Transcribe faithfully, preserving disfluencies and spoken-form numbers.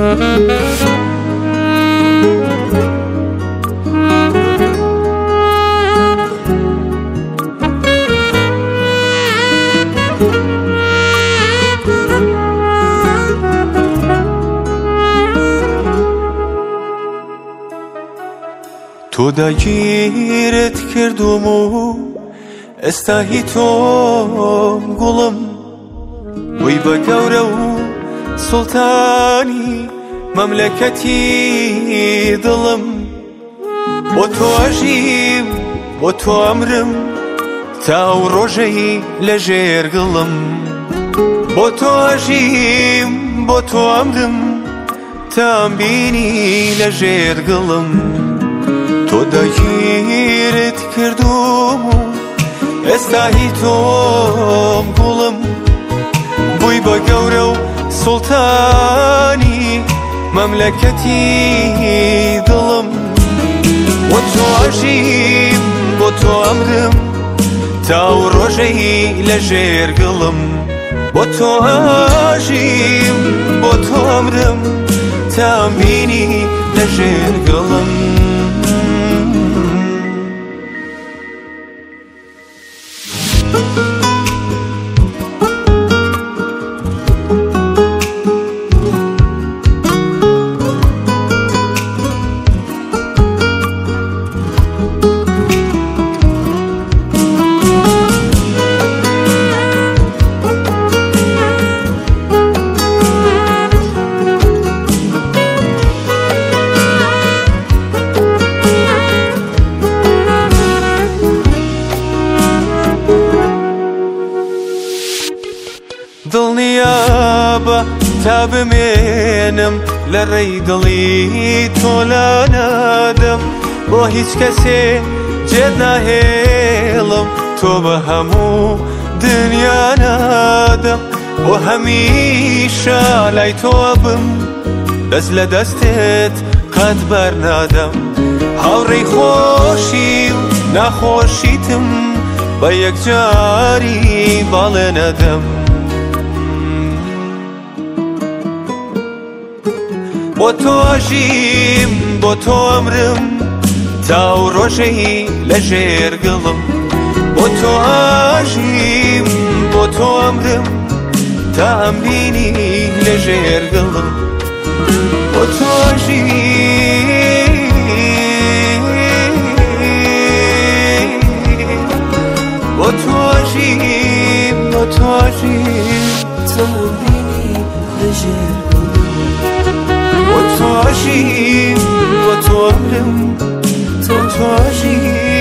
تۆ داگیرت کردوم و ئێستا هی تۆم گوڵم وەی بە گەورە و سوڵتانی مەملەکەتی دڵم بۆ تۆ ئەژیم بۆ تۆ ئەمرم تاو ڕۆژەی لەژێر گڵم بۆ تۆ ئەژیم بۆ تۆ ئەمرم تام بینی لەژێر گڵم تۆ داگیرت کردوم و ئێستا هی تۆم گوڵم بووی بە گەورە و سوڵتانی مەملەکەتی دڵم بۆ تۆ ئەژیم بۆ تۆ ئەمرم تاو ڕۆژەی لەژێر گڵم بۆ تۆ ئەژیم بۆ تۆ ئەمرم تام بینی لەژێر گڵم دڵنیابە تا بمێنم لە ڕێی دڵی تۆ لا نادەم بۆ هیچ کەسێ جێت ناهێڵم تۆ بە هەموو دنیا نادەم بۆ هەمیشە لای تۆ بم دەست لە دەستێت قەت بەرنادەم هاوڕێی خۆشی و ناخۆشیتم بە یەکجاری باڵێ نەدەم بۆ تۆ ئەژیم بۆ تۆ ئەمرم تاو ڕۆژەی لەژێر گڵم بۆ تۆ ئەژیم بۆ تۆ ئەمرم تا ئەمبینی لەژێر گڵم بۆ تۆ ئەژیم بۆ تۆ ئەژیم بۆ تۆ ئەژیم تا ئەمبینی لەژێر بۆ تۆ ئەژیم بۆ تۆ ئەمرم بۆ تۆ ئەژیم